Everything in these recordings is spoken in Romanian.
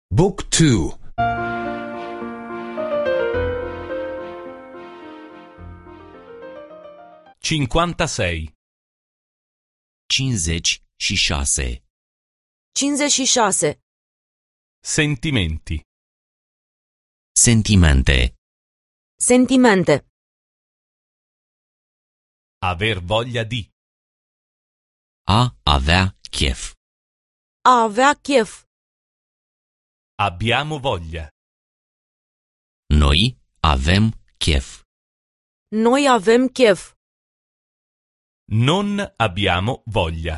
Book 2. 56. 56. 56. Sentimenti. Sentimente. Sentimente. Aver voglia di. A avea chef. A avea chef. Abbiamo voglia. Noi avem chef. Noi avem chef. Non abbiamo voglia.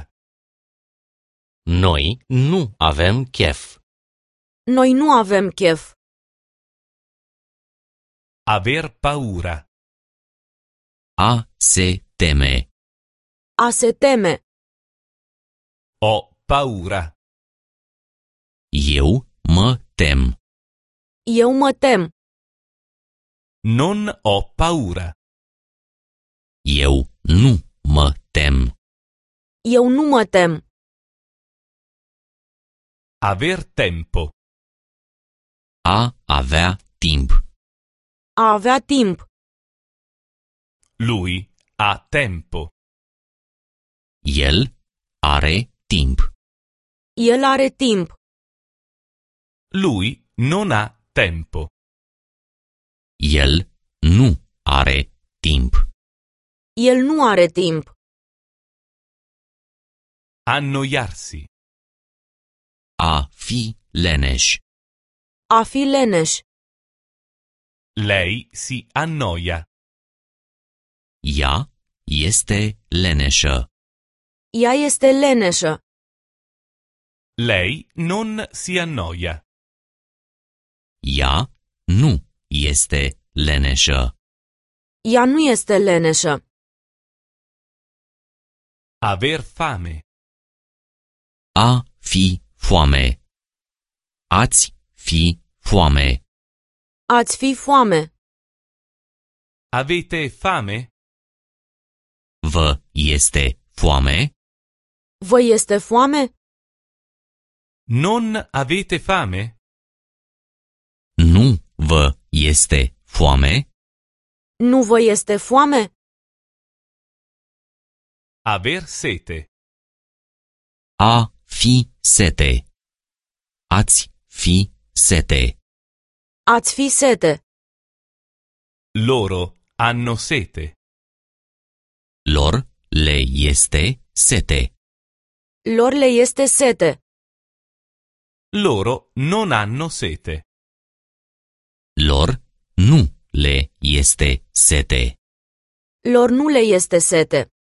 Noi nu avem chef. Noi nu avem chef. Aver paura. A se teme. A se teme. Ho paura. Eu mă tem. Eu mă tem. Non ho paura. Eu nu mă tem. Eu nu mă tem. Aver tempo. A avea timp. A avea timp. Lui ha tempo. El are timp. El are timp. Lui non ha tempo. El nu are timp. El nu are timp. Annoiarsi. A fi leneș. A fi leneș. Lei si annoia. Ea este leneșă. Ea este leneșă. Lei non si annoia. Ea nu este leneșă. Ea nu este leneșă. Aver fame. A fi foame. Ați fi foame. Ați fi foame. Avete fame? Vă este foame? Vă este foame? Non avete fame? Nu vă este foame? Nu vă este foame? Aver sete. A fi sete. Ați fi sete. Ați fi sete. Loro hanno sete. Lor le este sete. Lor le este sete. Loro non hanno sete. Lor nu le este sete. Lor nu le este sete.